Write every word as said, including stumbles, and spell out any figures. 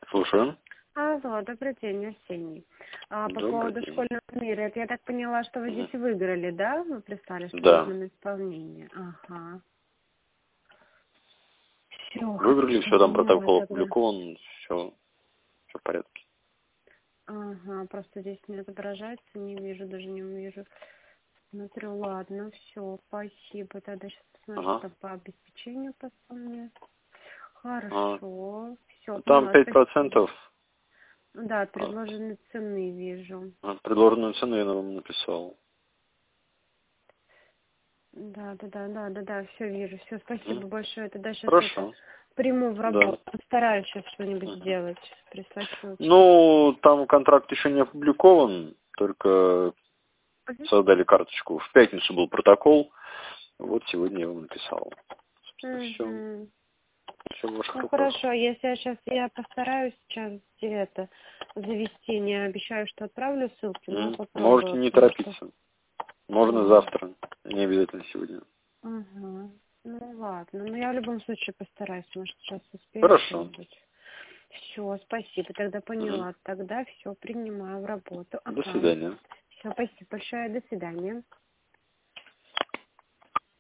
Слушаю. Алло, добрый день, Арсений. А, по Добрый поводу день. школьного мира, это я так поняла, что вы здесь Мгм. выиграли, да? Вы прислали, что Да. нужно на исполнение. Ага. Все, Выиграли, хорошо, все там поняла протокол тогда. опубликован, все, все в порядке. Ага, просто здесь не отображается, не вижу, даже не вижу. Смотрю, ладно, все, спасибо. Тогда сейчас посмотрю, что Ага. там по обеспечению по мне. А, Хорошо, все, Там поняла, пять спасибо. процентов Да, а, предложенные цены вижу. а, предложенную цену я вам написал. Да, да, да, да, да, да, все вижу, все, М? спасибо большое. Тогда сейчас это Хорошо. приму в Да. работу. Постараюсь сейчас что-нибудь Мгм. сделать, прислать ссылочку. Ну, там контракт еще не опубликован, только создали карточку. В пятницу был протокол, вот сегодня я вам написал. Собственно, все. Угу. Все в ваших Ну руках. хорошо, если я сейчас, я постараюсь сейчас это завести, не обещаю, что отправлю ссылки, но М? Можете попробую, не потому что... торопиться. Можно А, завтра, не обязательно сегодня. ага. Ну ладно, но я в любом случае постараюсь, может сейчас успею Хорошо. что-нибудь. Все, спасибо, тогда Мгм. поняла, тогда все принимаю в работу. До Ага. свидания. Все, спасибо большое, до свидания.